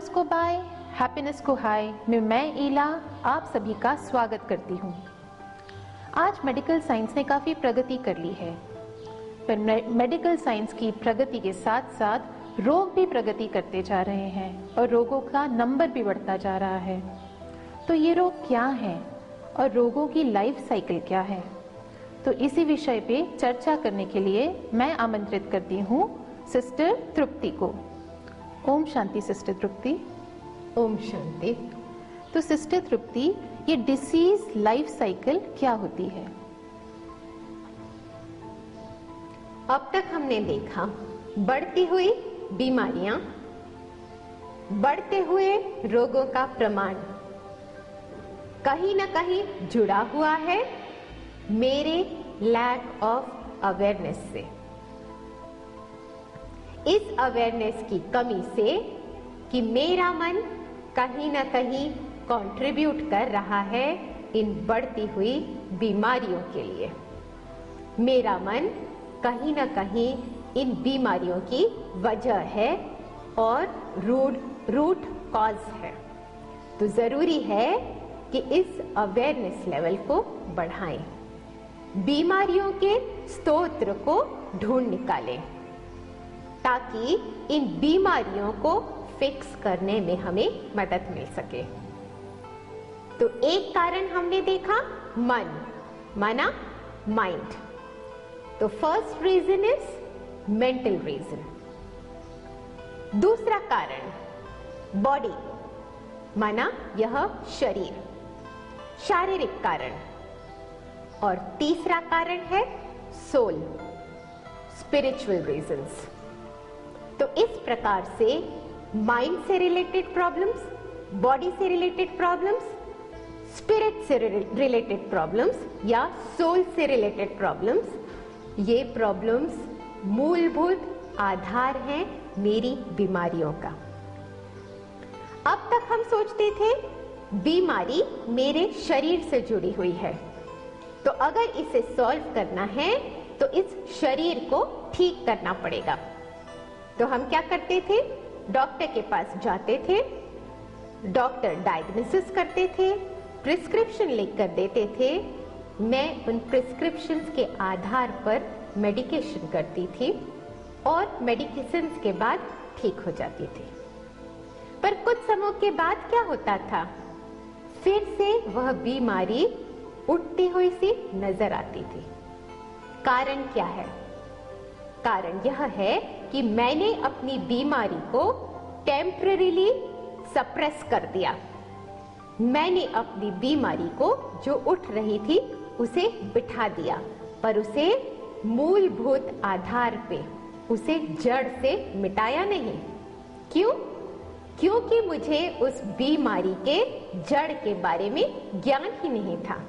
Loss को bye, happiness को हाय में मैं ईला आप सभी का स्वागत करती हूँ। आज मेडिकल साइंस ने काफ़ी प्रगति कर ली है, पर मेडिकल साइंस की प्रगति के साथ साथ रोग भी प्रगति करते जा रहे हैं और रोगों का नंबर भी बढ़ता जा रहा है। तो ये रोग क्या हैं और रोगों की लाइफ साइकिल क्या है, तो इसी विषय पे चर्चा करने के लिए मैं आमंत्रित करती हूँ सिस्टर तृप्ति को। ओम शांति सिस्टर तृप्ति। ओम शांति। तो सिस्टर तृप्ति, ये डिसीज लाइफ साइकिल क्या होती है? अब तक हमने देखा बढ़ती हुई बीमारियां, बढ़ते हुए रोगों का प्रमाण कहीं ना कहीं जुड़ा हुआ है मेरे लैक ऑफ अवेयरनेस से। इस अवेयरनेस की कमी से कि मेरा मन कहीं ना कहीं कंट्रीब्यूट कर रहा है इन बढ़ती हुई बीमारियों के लिए। मेरा मन कहीं ना कहीं इन बीमारियों की वजह है और रूट कॉज है। तो जरूरी है कि इस अवेयरनेस लेवल को बढ़ाएं, बीमारियों के स्रोत को ढूंढ निकालें ताकि इन बीमारियों को फिक्स करने में हमें मदद मिल सके। तो एक कारण हमने देखा मन, माना माइंड। तो first reason is mental reason. दूसरा कारण बॉडी, माना यह शरीर, शारीरिक कारण। और तीसरा कारण है सोल, स्पिरिचुअल रीजंस। तो इस प्रकार से माइंड से रिलेटेड प्रॉब्लम्स, बॉडी से रिलेटेड प्रॉब्लम्स, स्पिरिट से रिलेटेड प्रॉब्लम्स या सोल से रिलेटेड प्रॉब्लम्स, ये प्रॉब्लम्स मूलभूत आधार हैं मेरी बीमारियों का। अब तक हम सोचते थे बीमारी मेरे शरीर से जुड़ी हुई है, तो अगर इसे सॉल्व करना है तो इस शरीर को ठीक करना पड़ेगा। तो हम क्या करते थे? डॉक्टर के पास जाते थे, डॉक्टर डायग्नोसिस करते थे, प्रिस्क्रिप्शन लिख कर देते थे। मैं उन प्रिस्क्रिप्शंस के आधार पर मेडिकेशन करती थी और मेडिकेशंस के बाद ठीक हो जाती थी। पर कुछ समय के बाद क्या होता था? फिर से वह बीमारी उठती हुई सी नजर आती थी। कारण क्या है? कारण यह है कि मैंने अपनी बीमारी को टेम्परेरीली सप्रेस कर दिया। मैंने अपनी बीमारी को जो उठ रही थी उसे बिठा दिया, पर उसे मूलभूत आधार पे, उसे जड़ से मिटाया नहीं। क्यों? क्योंकि मुझे उस बीमारी के जड़ के बारे में ज्ञान ही नहीं था।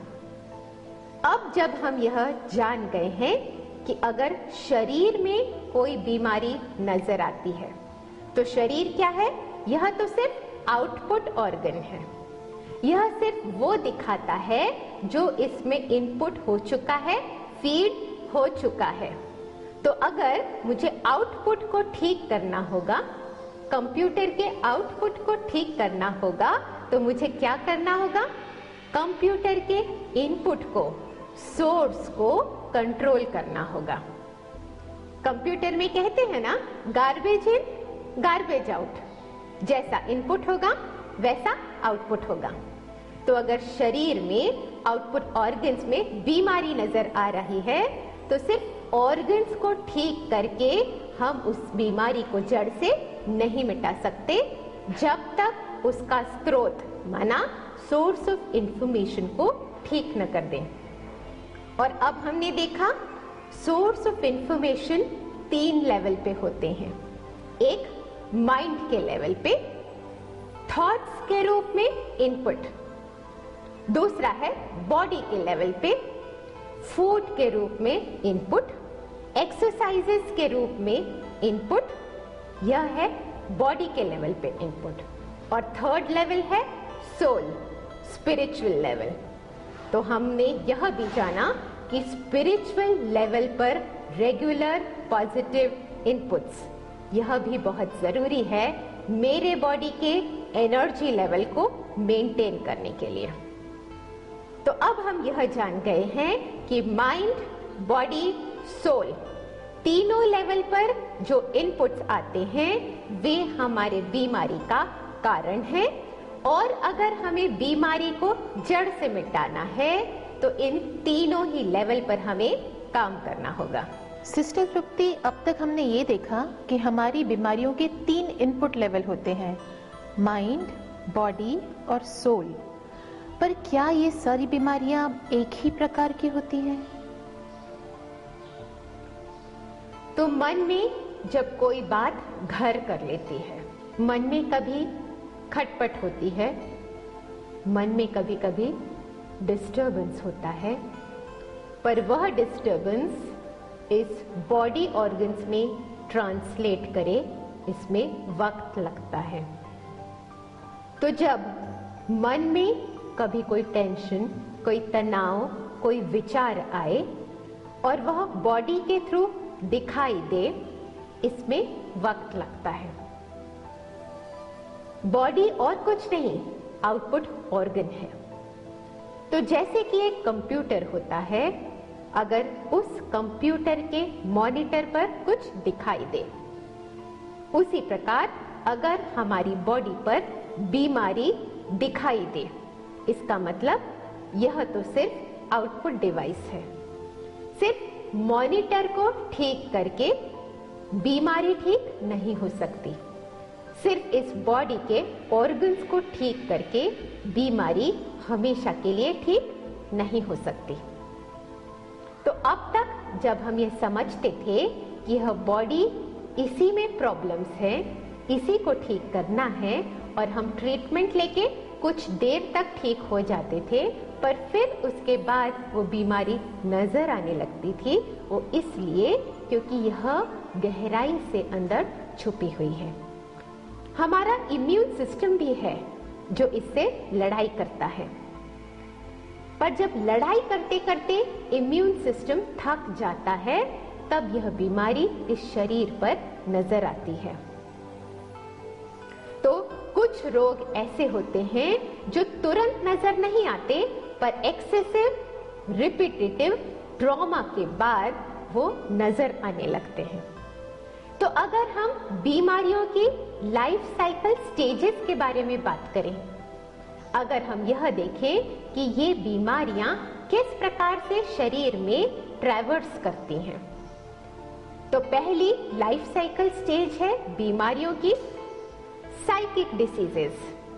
अब जब हम यह जान गए हैं कि अगर शरीर में कोई बीमारी नजर आती है तो शरीर क्या है? यह तो सिर्फ आउटपुट ऑर्गन है। यह सिर्फ वो दिखाता है जो इसमें इनपुट हो चुका है, फीड हो चुका है। तो अगर मुझे आउटपुट को ठीक करना होगा, कंप्यूटर के आउटपुट को ठीक करना होगा, तो मुझे क्या करना होगा? कंप्यूटर के इनपुट को, सोर्स को कंट्रोल करना होगा। कंप्यूटर में कहते हैं ना, गार्बेज इन गार्बेज आउट। जैसा इनपुट होगा वैसा आउटपुट होगा। तो अगर शरीर में आउटपुट ऑर्गन्स में बीमारी नजर आ रही है तो सिर्फ ऑर्गन्स को ठीक करके हम उस बीमारी को जड़ से नहीं मिटा सकते जब तक उसका स्रोत, माना सोर्स ऑफ इंफॉर्मेशन को ठीक न कर दें। और अब हमने देखा सोर्स ऑफ इंफॉर्मेशन 3 लेवल पे होते हैं। एक माइंड के लेवल पे, थॉट्स के रूप में इनपुट। दूसरा है बॉडी के लेवल पे, फूड के रूप में इनपुट, एक्सरसाइजेस के रूप में इनपुट। यह है बॉडी के लेवल पे इनपुट। और थर्ड लेवल है सोल, स्पिरिचुअल लेवल। तो हमने यह भी जाना कि स्पिरिचुअल लेवल पर रेगुलर पॉजिटिव इनपुट्स, यह भी बहुत जरूरी है मेरे बॉडी के एनर्जी लेवल को मेंटेन करने के लिए। तो अब हम यह जान गए हैं कि माइंड, बॉडी, सोल तीनों लेवल पर जो इनपुट्स आते हैं वे हमारे बीमारी का कारण है, और अगर हमें बीमारी को जड़ से मिटाना है तो इन तीनों ही लेवल पर हमें काम करना होगा। सिस्टर तृप्ति, अब तक हमने ये देखा कि हमारी बीमारियों के 3 इनपुट लेवल होते हैं, माइंड, बॉडी और सोल। पर क्या ये सारी बीमारियां एक ही प्रकार की होती हैं? तो मन में जब कोई बात घर कर लेती है, मन में कभी खटपट होती है, मन में कभी कभी डिस्टर्बेंस होता है, पर वह डिस्टर्बेंस इस बॉडी ऑर्गन्स में ट्रांसलेट करे इसमें वक्त लगता है। तो जब मन में कभी कोई टेंशन, कोई तनाव, कोई विचार आए और वह बॉडी के थ्रू दिखाई दे, इसमें वक्त लगता है। बॉडी और कुछ नहीं, आउटपुट ऑर्गन है। तो जैसे कि एक कंप्यूटर होता है, अगर उस कंप्यूटर के मॉनिटर पर कुछ दिखाई दे, उसी प्रकार अगर हमारी बॉडी पर बीमारी दिखाई दे, इसका मतलब यह तो सिर्फ आउटपुट डिवाइस है। सिर्फ मॉनिटर को ठीक करके बीमारी ठीक नहीं हो सकती। सिर्फ इस बॉडी के ऑर्गन्स को ठीक करके बीमारी हमेशा के लिए ठीक नहीं हो सकती। तो अब तक जब हम ये समझते थे कि यह बॉडी, इसी में प्रॉब्लम्स है, इसी को ठीक करना है, और हम ट्रीटमेंट लेके कुछ देर तक ठीक हो जाते थे, पर फिर उसके बाद वो बीमारी नजर आने लगती थी। वो इसलिए क्योंकि यह गहराई से अंदर छुपी हुई है। हमारा इम्यून सिस्टम भी है जो इससे लड़ाई करता है, पर जब लड़ाई करते करते इम्यून सिस्टम थक जाता है, तब यह बीमारी इस शरीर पर नजर आती है। तो कुछ रोग ऐसे होते हैं जो तुरंत नजर नहीं आते, पर एक्सेसिव रिपीटेटिव ट्रॉमा के बाद वो नजर आने लगते हैं। तो अगर हम बीमारियों की लाइफ साइकिल स्टेजेस के बारे में बात करें, अगर हम यह देखें कि ये बीमारियां किस प्रकार से शरीर में ट्रैवर्स करती हैं, तो पहली लाइफ साइकिल स्टेज है बीमारियों की साइकिक डिसीजेस।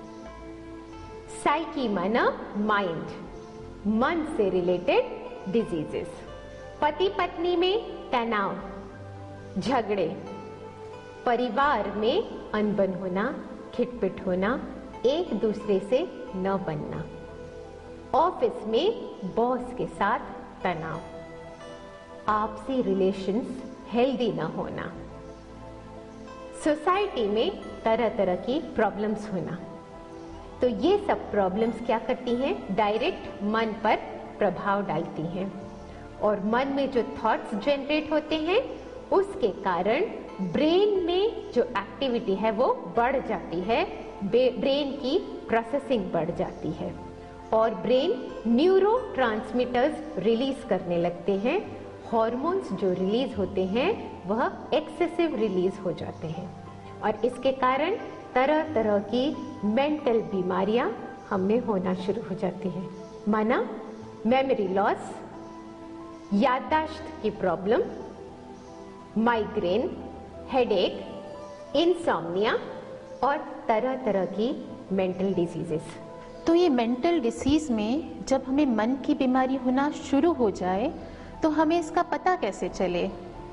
साइकी माना माइंड, मन से रिलेटेड डिजीजेस। पति पत्नी में तनाव, झगड़े, परिवार में अनबन होना, खिटपिट होना, एक दूसरे से न बनना, ऑफिस में बॉस के साथ तनाव, आपसी रिलेशंस हेल्दी न होना, सोसाइटी में तरह तरह की प्रॉब्लम्स होना। तो ये सब प्रॉब्लम्स क्या करती हैं? डायरेक्ट मन पर प्रभाव डालती हैं, और मन में जो थॉट्स जनरेट होते हैं उसके कारण ब्रेन में जो एक्टिविटी है वो बढ़ जाती है, ब्रेन की प्रोसेसिंग बढ़ जाती है, और ब्रेन न्यूरोट्रांसमीटर्स रिलीज करने लगते हैं। हॉर्मोन्स जो रिलीज होते हैं वह एक्सेसिव रिलीज हो जाते हैं, और इसके कारण तरह तरह की मेंटल बीमारियां हम में होना शुरू हो जाती हैं, माना मेमोरी लॉस, याददाश्त की प्रॉब्लम, माइग्रेन, हेडेक, इंसोम्निया और तरह तरह की मेंटल डिजीजेस। तो ये मेंटल डिसीज में जब हमें मन की बीमारी होना शुरू हो जाए तो हमें इसका पता कैसे चले?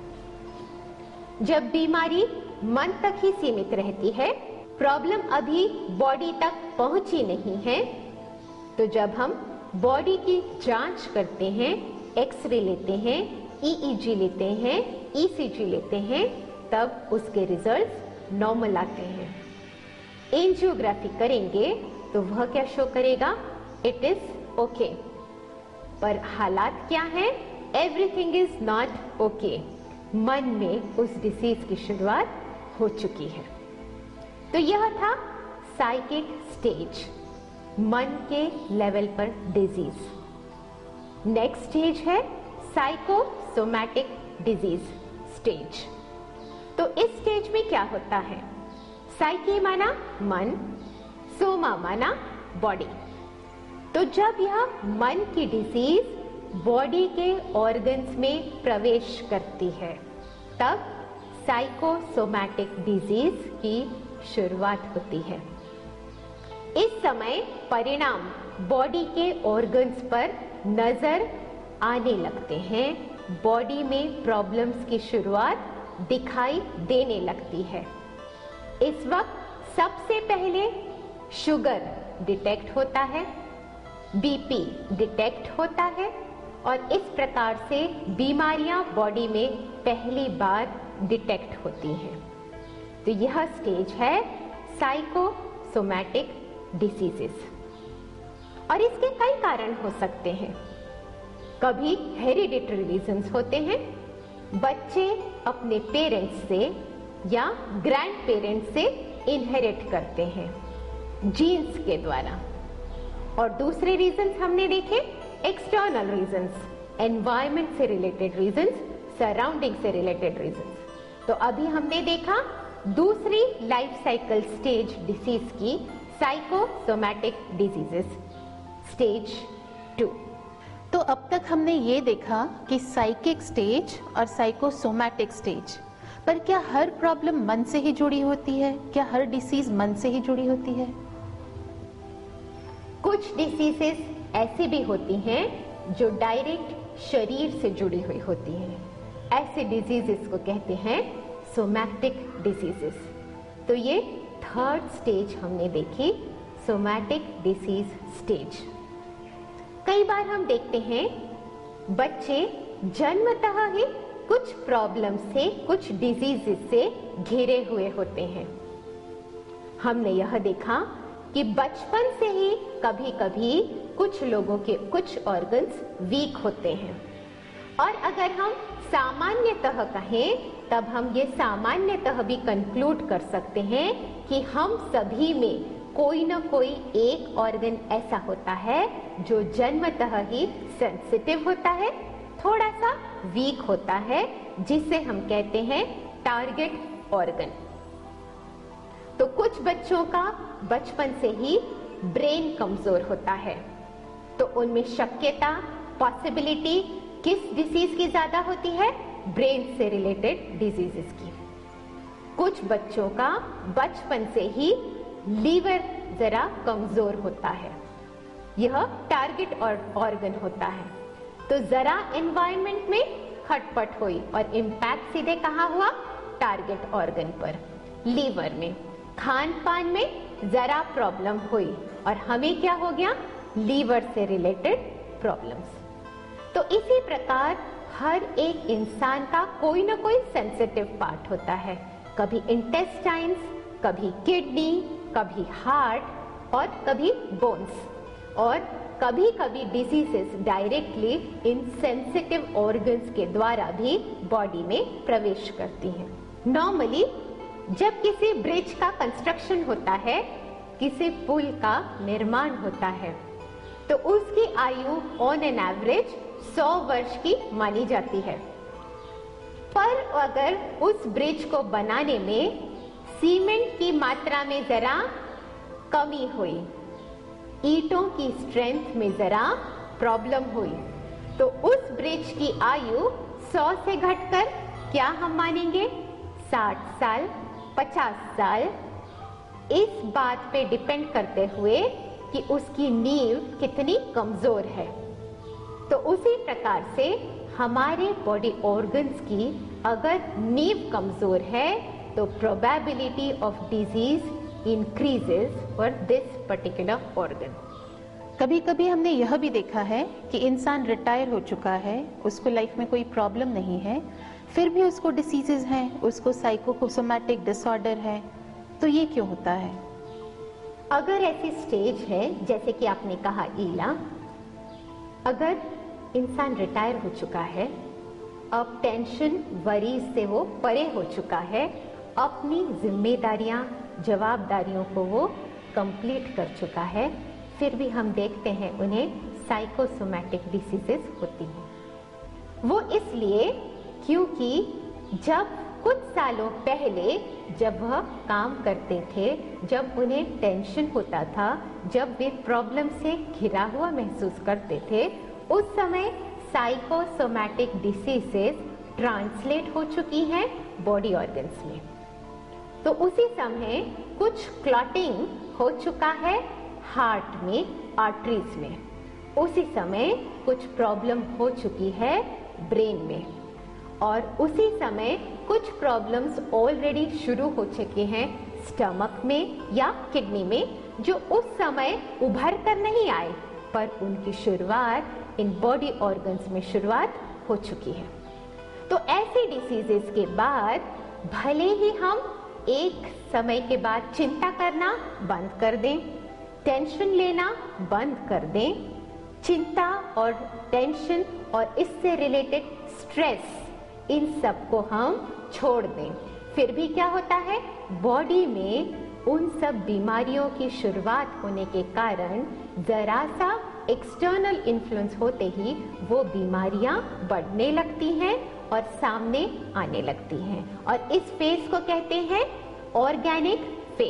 जब बीमारी मन तक ही सीमित रहती है, प्रॉब्लम अभी बॉडी तक पहुंची नहीं है, तो जब हम बॉडी की जांच करते हैं, एक्सरे लेते हैं, ईईजी लेते हैं, ईसीजी लेते हैं, तब उसके रिजल्ट्स नॉर्मल आते हैं। एंजियोग्राफी करेंगे तो वह क्या शो करेगा? It is okay. पर हालात क्या है? Everything is not okay. मन में उस डिसीज की शुरुआत हो चुकी है। तो तो यह था साइकिक स्टेज, मन के लेवल पर डिजीज। नेक्स्ट स्टेज है साइकोसोमैटिक डिजीज स्टेज। तो इस स्टेज में क्या होता है? साइकी माना मन, सोमा माना बॉडी। तो जब यह मन की डिजीज बॉडी के ऑर्गन्स में प्रवेश करती है, तब साइकोसोमैटिक डिजीज की शुरुआत होती है। इस समय परिणाम बॉडी के ऑर्गन्स पर नजर आने लगते हैं, बॉडी में प्रॉब्लम्स की शुरुआत दिखाई देने लगती है। इस वक्त सबसे पहले शुगर डिटेक्ट होता है, बीपी डिटेक्ट होता है और इस प्रकार से बीमारियां बॉडी में पहली बार डिटेक्ट होती हैं। तो यह स्टेज है साइकोसोमैटिक डिसीजेस। और इसके कई कारण हो सकते हैं। कभी हेरिडिटरी रीजंस होते हैं, बच्चे अपने पेरेंट्स से या ग्रैंड पेरेंट्स से इनहेरिट करते हैं जीन्स के द्वारा। और दूसरे रीजंस हमने देखे एक्सटर्नल रीजंस, एनवायरनमेंट से रिलेटेड रीजंस, सराउंडिंग से रिलेटेड रीजंस। तो अभी हमने देखा दूसरी लाइफ साइकिल स्टेज डिसीज की, साइकोसोमैटिक डिजीजेस स्टेज 2। तो अब तक हमने ये देखा कि साइकिक स्टेज और साइकोसोमैटिक स्टेज, पर क्या हर प्रॉब्लम मन से ही जुड़ी होती है? क्या हर डिसीज मन से ही जुड़ी होती है? कुछ डिसीजेस ऐसी भी होती हैं जो डायरेक्ट शरीर से जुड़ी हुई होती हैं। ऐसे डिजीजेस को कहते हैं सोमैटिक डिसीजेस। तो ये थर्ड स्टेज हमने देखी, सोमैटिक डिसीज स्टेज। कई बार हम देखते हैं बच्चे जन्मतः ही कुछ प्रॉब्लम से, कुछ डिजीजेस से घिरे हुए होते हैं। हमने यह देखा कि बचपन से ही कभी कभी कुछ लोगों के कुछ ऑर्गन्स वीक होते हैं। और अगर हम सामान्यतः कहें, तब हम ये सामान्यतः भी कंक्लूड कर सकते हैं कि हम सभी में कोई ना कोई एक ऑर्गन ऐसा होता है जो जन्मतः ही सेंसिटिव होता है, थोड़ा सा वीक होता है, जिसे हम कहते हैं टारगेट ऑर्गन। तो कुछ बच्चों का बचपन से ही ब्रेन कमजोर होता है, तो उनमें शक्यता, पॉसिबिलिटी किस डिसीज की ज्यादा होती है? ब्रेन से रिलेटेड डिजीजेस की। कुछ बच्चों का बचपन से ही लीवर जरा कमजोर होता है, यह टारगेट ऑर्गन होता है। तो जरा एनवायरनमेंट में खटपट हुई और इम्पैक्ट सीधे कहाँ हुआ? टारगेट ऑर्गन पर, लीवर में। खान पान में जरा प्रॉब्लम हुई और हमें क्या हो गया? लीवर से रिलेटेड प्रॉब्लम्स। तो इसी प्रकार हर एक इंसान का कोई ना कोई सेंसिटिव पार्ट होता है, कभी इंटेस्टाइन्स, कभी किडनी, कभी हार्ट और कभी बोन्स। और कभी कभी डिजीजेस डायरेक्टली इन सेंसिटिव ऑर्गन्स के द्वारा भी बॉडी में प्रवेश करती हैं। नॉर्मली जब किसी ब्रिज का कंस्ट्रक्शन होता है, किसी पुल का निर्माण होता है, तो उसकी आयु ऑन एन एवरेज 100 वर्ष की मानी जाती है। पर अगर उस ब्रिज को बनाने में सीमेंट की मात्रा में जरा कमी हुई, ईंटों की स्ट्रेंथ में जरा प्रॉब्लम हुई, तो उस ब्रिज की आयु 100 से घटकर क्या हम मानेंगे? 60 साल, 50 साल, इस बात पे डिपेंड करते हुए कि उसकी नींव कितनी कमजोर है। तो उसी प्रकार से हमारे बॉडी ऑर्गन्स की अगर नींव कमजोर है, तो probability of disease increases for this particular organ. कभी कभी हमने यह भी देखा है कि इंसान रिटायर हो चुका है, उसको लाइफ में कोई प्रॉब्लम नहीं है, फिर भी उसको डिसीजेज हैं, उसको साइकोसोमैटिक डिसऑर्डर है। तो ये क्यों होता है? अगर ऐसी स्टेज है, जैसे कि आपने कहा ईला, अगर इंसान रिटायर हो चुका है, अब टेंशन, वरीज से वो परे हो चुका है, अपनी जिम्मेदारियां जवाबदारियों को वो कंप्लीट कर चुका है, फिर भी हम देखते हैं उन्हें साइकोसोमैटिक डिसीजेस होती हैं। वो इसलिए क्योंकि जब कुछ सालों पहले जब वह काम करते थे, जब उन्हें टेंशन होता था, जब वे प्रॉब्लम से घिरा हुआ महसूस करते थे, उस समय साइकोसोमैटिक डिसीजेस ट्रांसलेट हो चुकी हैं बॉडी ऑर्गन्स में। तो उसी समय कुछ क्लॉटिंग हो चुका है हार्ट में, आर्टरीज में। उसी समय कुछ प्रॉब्लम हो चुकी है ब्रेन में, और उसी समय कुछ प्रॉब्लम्स ऑलरेडी शुरू हो चुके हैं स्टमक में या किडनी में, जो उस समय उभर कर नहीं आए, पर उनकी शुरुआत इन बॉडी ऑर्गन्स में शुरुआत हो चुकी है। तो ऐसे डिसीजेस के बाद भले ही हम एक समय के बाद चिंता करना बंद कर दें, टेंशन लेना बंद कर दें, चिंता और टेंशन और इससे रिलेटेड स्ट्रेस, इन सब को हम छोड़ दें, फिर भी क्या होता है, बॉडी में उन सब बीमारियों की शुरुआत होने के कारण जरा सा एक्सटर्नल इन्फ्लुएंस होते ही वो बीमारियां बढ़ने लगती हैं और सामने आने लगती हैं, और इस फेज को कहते हैं ऑर्गेनिक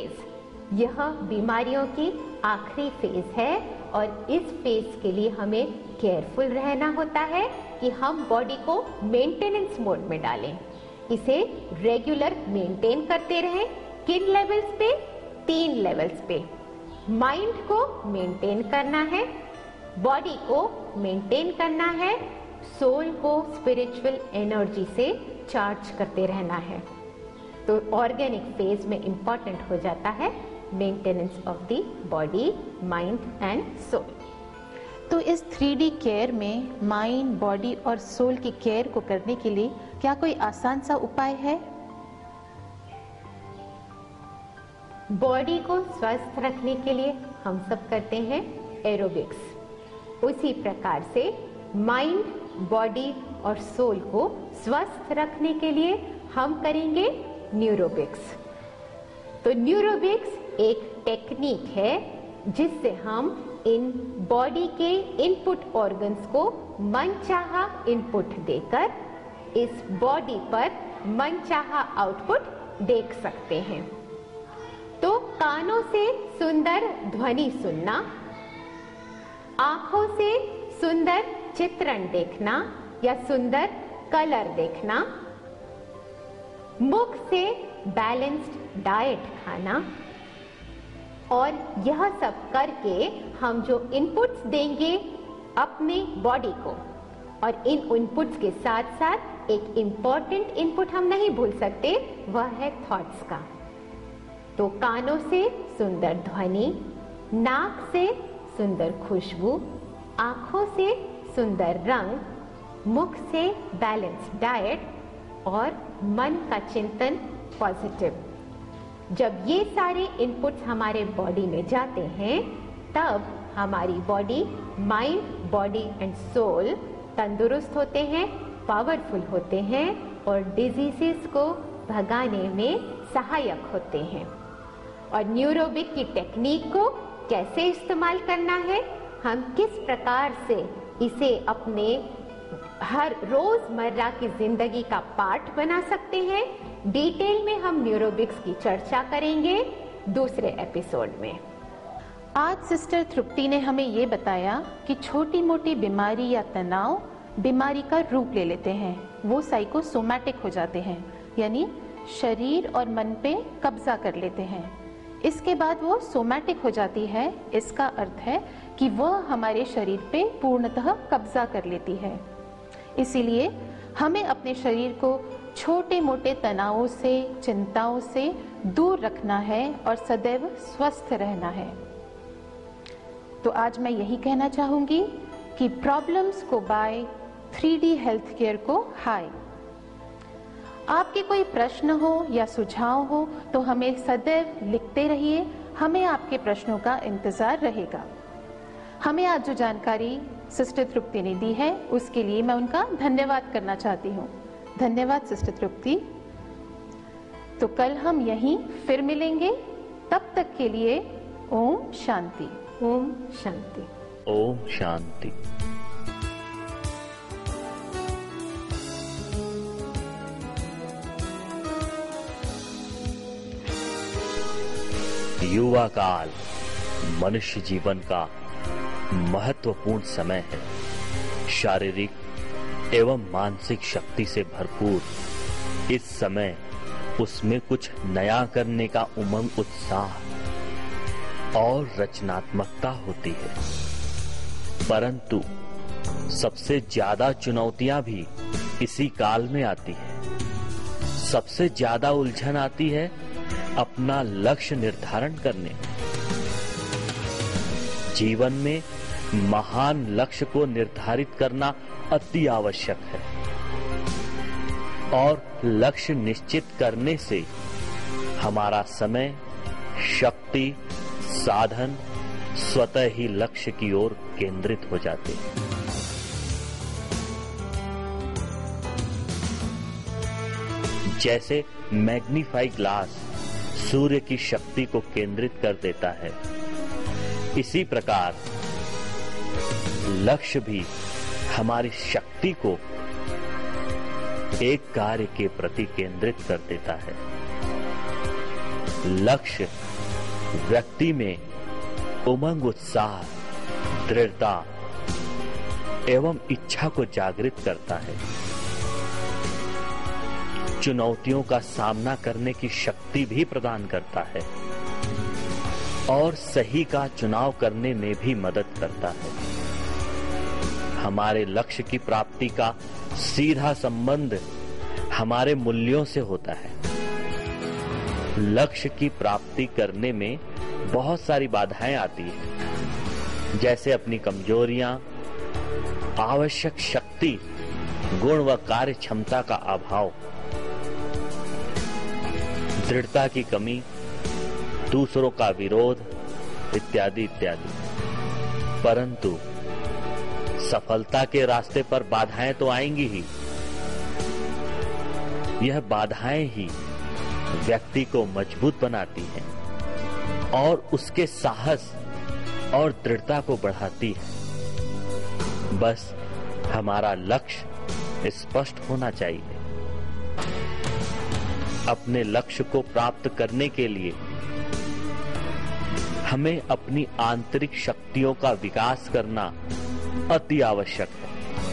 फेज। यह बीमारियों की आखिरी फेज है, और इस फेज के लिए हमें केयरफुल रहना होता है कि हम बॉडी को मेंटेनेंस मोड में डालें, इसे रेगुलर मेंटेन करते रहें। किन लेवल्स पे? 3 लेवल्स पे। माइंड को मेंटेन करना है, बॉडी को मेंटेन करना है, सोल को स्पिरिचुअल एनर्जी से चार्ज करते रहना है। तो ऑर्गेनिक फेज में इंपॉर्टेंट हो जाता है maintenance of the body, mind and soul. तो इस 3D केयर में माइंड, बॉडी और सोल की केयर को करने के लिए क्या कोई आसान सा उपाय है? बॉडी को स्वस्थ रखने के लिए हम सब करते हैं एरोबिक्स, उसी प्रकार से माइंड, बॉडी और सोल को स्वस्थ रखने के लिए हम करेंगे न्यूरोबिक्स। तो न्यूरोबिक्स एक टेक्निक है जिससे हम इन बॉडी के इनपुट ऑर्गन्स को मनचाहा इनपुट देकर इस बॉडी पर मनचाहा आउटपुट देख सकते हैं। तो कानों से सुंदर ध्वनि सुनना, आंखों से सुंदर चित्रण देखना या सुंदर कलर देखना, मुख से बैलेंस्ड डाइट खाना, और यह सब करके हम जो इनपुट्स देंगे अपने बॉडी को, और इन इनपुट्स के साथ साथ एक इम्पॉर्टेंट इनपुट हम नहीं भूल सकते, वह है थॉट्स का। तो कानों से सुंदर ध्वनि, नाक से सुंदर खुशबू, आंखों से सुंदर रंग, मुख से बैलेंस डाइट और मन का चिंतन पॉजिटिव। जब ये सारे इनपुट्स हमारे बॉडी में जाते हैं, तब हमारी body, mind, body and soul तंदुरुस्त होते हैं, पावरफुल होते हैं और डिजीजेस को भगाने में सहायक होते हैं। और न्यूरोबिक की टेक्निक को कैसे इस्तेमाल करना है, हम किस प्रकार से इसे अपने हर रोजमर्रा की जिंदगी का पार्ट बना सकते हैं, डिटेल में हम न्यूरोबिक्स की चर्चा करेंगे दूसरे एपिसोड में। आज सिस्टर तृप्ति ने हमें ये बताया कि छोटी मोटी बीमारी या तनाव बीमारी का रूप ले लेते हैं, वो साइकोसोमैटिक हो जाते हैं, यानी शरीर और मन पे कब्जा कर लेते हैं। इसके बाद वो सोमैटिक हो जाती है। इसका अर्थ है कि वह हमारे शरीर पे पूर्णतः कब्जा कर लेती है। इसीलिए हमें अपने शरीर को छोटे मोटे तनावों से, चिंताओं से दूर रखना है और सदैव स्वस्थ रहना है। तो आज मैं यही कहना चाहूंगी कि प्रॉब्लम्स को बाय, 3D हेल्थ केयर को हाय। आपके कोई प्रश्न हो या सुझाव हो तो हमें सदैव लिखते रहिए, हमें आपके प्रश्नों का इंतजार रहेगा। हमें आज जो जानकारी सिस्टर तृप्ति ने दी है उसके लिए मैं उनका धन्यवाद करना चाहती हूँ। धन्यवाद सिस्टर तृप्ति। तो कल हम यहीं फिर मिलेंगे तब तक के लिए ओम शांति। ओम शांति। ओम शांति। युवा काल मनुष्य जीवन का महत्वपूर्ण समय है। शारीरिक एवं मानसिक शक्ति से भरपूर इस समय उसमें कुछ नया करने का उमंग, उत्साह और रचनात्मकता होती है। परंतु सबसे ज्यादा चुनौतियां भी इसी काल में आती है। सबसे ज्यादा उलझन आती है अपना लक्ष्य निर्धारण करने में। जीवन में महान लक्ष्य को निर्धारित करना अति आवश्यक है और लक्ष्य निश्चित करने से हमारा समय, शक्ति, साधन स्वतः ही लक्ष्य की ओर केंद्रित हो जाते हैं। जैसे मैग्नीफाई ग्लास सूर्य की शक्ति को केंद्रित कर देता है, इसी प्रकार लक्ष्य भी हमारी शक्ति को एक कार्य के प्रति केंद्रित कर देता है। लक्ष्य व्यक्ति में उमंग, उत्साह, दृढ़ता एवं इच्छा को जागृत करता है। चुनौतियों का सामना करने की शक्ति भी प्रदान करता है और सही का चुनाव करने में भी मदद करता है। हमारे लक्ष्य की प्राप्ति का सीधा संबंध हमारे मूल्यों से होता है। लक्ष्य की प्राप्ति करने में बहुत सारी बाधाएं आती हैं, जैसे अपनी कमजोरियां, आवश्यक शक्ति, गुण व कार्य क्षमता का अभाव, दृढ़ता की कमी, दूसरों का विरोध इत्यादि इत्यादि। परंतु सफलता के रास्ते पर बाधाएं तो आएंगी ही। यह बाधाएं ही व्यक्ति को मजबूत बनाती हैं और उसके साहस और दृढ़ता को बढ़ाती है। बस हमारा लक्ष्य स्पष्ट होना चाहिए। अपने लक्ष्य को प्राप्त करने के लिए हमें अपनी आंतरिक शक्तियों का विकास करना अति आवश्यक है।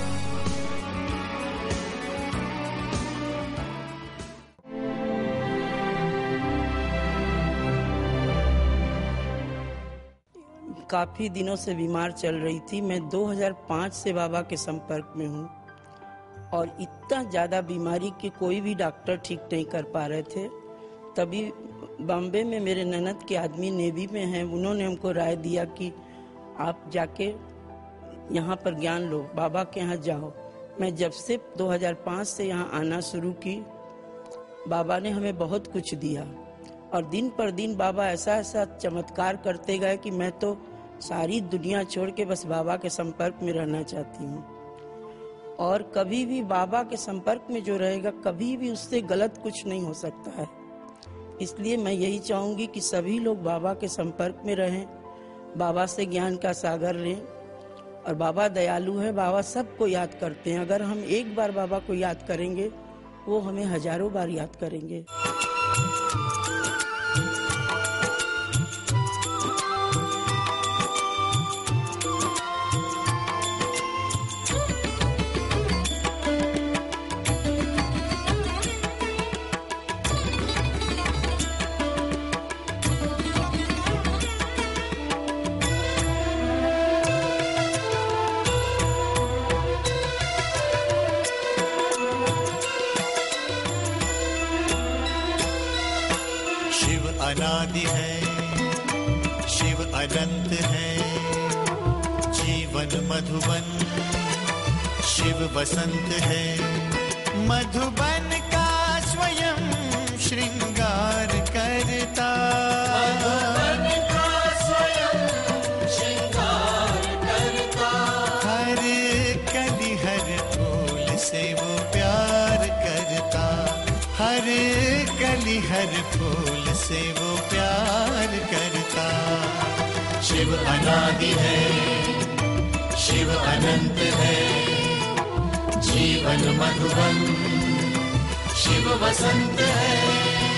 काफी दिनों से बीमार चल रही थी। मैं 2005 से बाबा के संपर्क में हूँ और इतना ज्यादा बीमारी कि कोई भी डॉक्टर ठीक नहीं कर पा रहे थे। तभी बॉम्बे में मेरे ननद के आदमी नेवी में हैं, उन्होंने हमको राय दिया कि आप जाके यहाँ पर ज्ञान लो, बाबा के यहाँ जाओ। मैं जब से 2005 से यहाँ आना शुरू की, बाबा ने हमें बहुत कुछ दिया और दिन पर दिन बाबा ऐसा ऐसा चमत्कार करते गए कि मैं तो सारी दुनिया छोड़ के बस बाबा के संपर्क में रहना चाहती हूँ। और कभी भी बाबा के संपर्क में जो रहेगा, कभी भी उससे गलत कुछ नहीं हो सकता है। इसलिए मैं यही चाहूंगी कि सभी लोग बाबा के संपर्क में रहें, बाबा से ज्ञान का सागर लें। और बाबा दयालु है, बाबा सबको याद करते हैं। अगर हम एक बार बाबा को याद करेंगे, वो हमें हजारों बार याद करेंगे। अनादि है, शिव अनंत है, जीवन मधुबन, शिव वसंत है, मधुबन का स्वयं श्रृंगार करता, मधुबन का स्वयं श्रृंगार करता, हर कली हर फूल से वो प्यार करता, हर कली हर फूल से वो प्यार शिव अनादि है, शिव अनंत है, जीवन मधुबन, शिव वसंत है।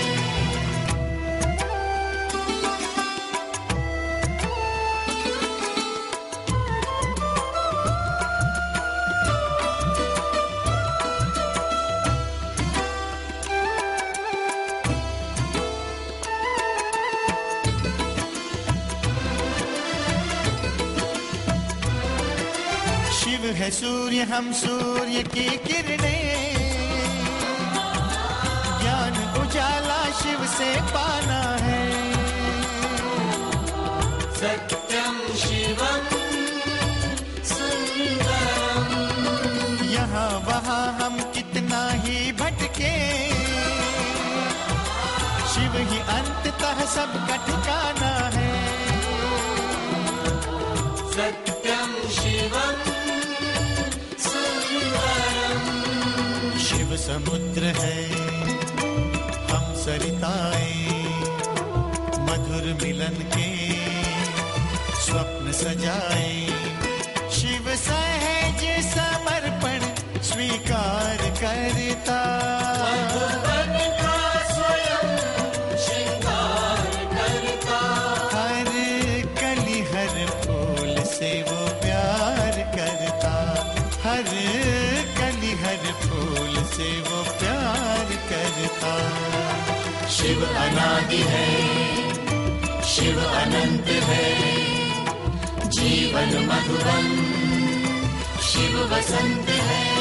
शिव है सूर्य, हम सूर्य की किरणें, ज्ञान उजाला शिव से पाना है। सत्यम शिवम सुंदरम, यहाँ वहाँ हम कितना ही भटके, शिव ही अंततः सबका ठिकाना है। सत्यम शिवम शिव समुद्र है, हम सरिताएं, मधुर मिलन के स्वप्न सजाए। शिव सहज समर्पण स्वीकार करता, मधुबन का स्वयं श्रृंगार करता। हर कली हर फूल से वो प्यार करता, हर कली हर फूल से वो प्यार करता। शिव अनादि है, शिव अनंत है, जीवन मधुबन, शिव वसंत है।